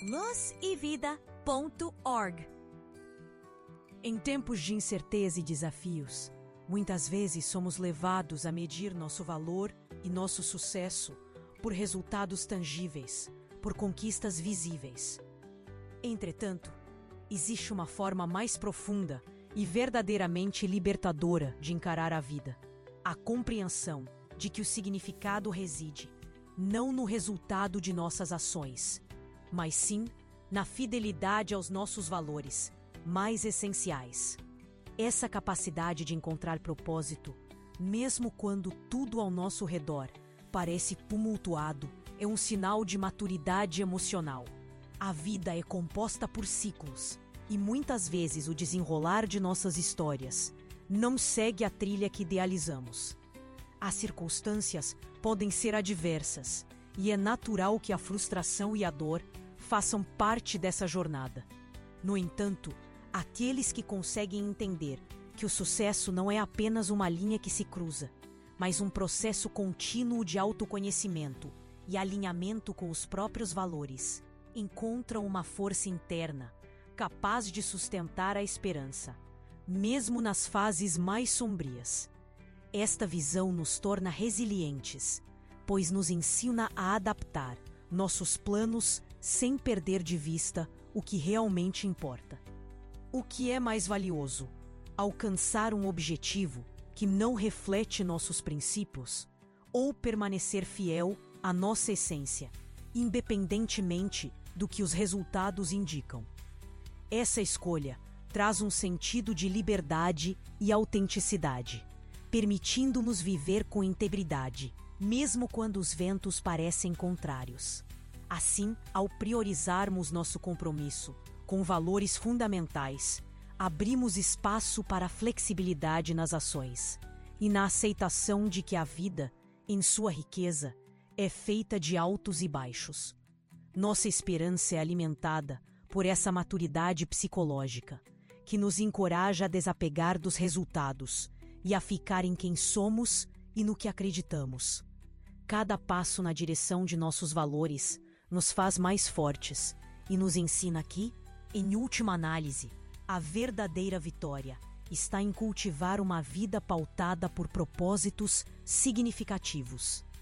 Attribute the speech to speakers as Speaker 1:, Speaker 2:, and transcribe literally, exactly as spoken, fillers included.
Speaker 1: luz e vida ponto org. Em tempos de incerteza e desafios, muitas vezes somos levados a medir nosso valor e nosso sucesso por resultados tangíveis, por conquistas visíveis. Entretanto, existe uma forma mais profunda e verdadeiramente libertadora de encarar a vida: a compreensão de que o significado reside não no resultado de nossas ações, mas sim na fidelidade aos nossos valores mais essenciais. Essa capacidade de encontrar propósito, mesmo quando tudo ao nosso redor parece tumultuado, é um sinal de maturidade emocional. A vida é composta por ciclos, e muitas vezes o desenrolar de nossas histórias não segue a trilha que idealizamos. As circunstâncias podem ser adversas, e é natural que a frustração e a dor façam parte dessa jornada. No entanto, aqueles que conseguem entender que o sucesso não é apenas uma linha que se cruza, mas um processo contínuo de autoconhecimento e alinhamento com os próprios valores, encontram uma força interna capaz de sustentar a esperança, mesmo nas fases mais sombrias. Esta visão nos torna resilientes, pois nos ensina a adaptar nossos planos sem perder de vista o que realmente importa. O que é mais valioso? Alcançar um objetivo que não reflete nossos princípios ou permanecer fiel à nossa essência, independentemente do que os resultados indicam? Essa escolha traz um sentido de liberdade e autenticidade, permitindo-nos viver com integridade, mesmo quando os ventos parecem contrários. Assim, ao priorizarmos nosso compromisso com valores fundamentais, abrimos espaço para a flexibilidade nas ações e na aceitação de que a vida, em sua riqueza, é feita de altos e baixos. Nossa esperança é alimentada por essa maturidade psicológica, que nos encoraja a desapegar dos resultados e a ficar em quem somos e no que acreditamos. Cada passo na direção de nossos valores nos faz mais fortes e nos ensina que, em última análise, a verdadeira vitória está em cultivar uma vida pautada por propósitos significativos.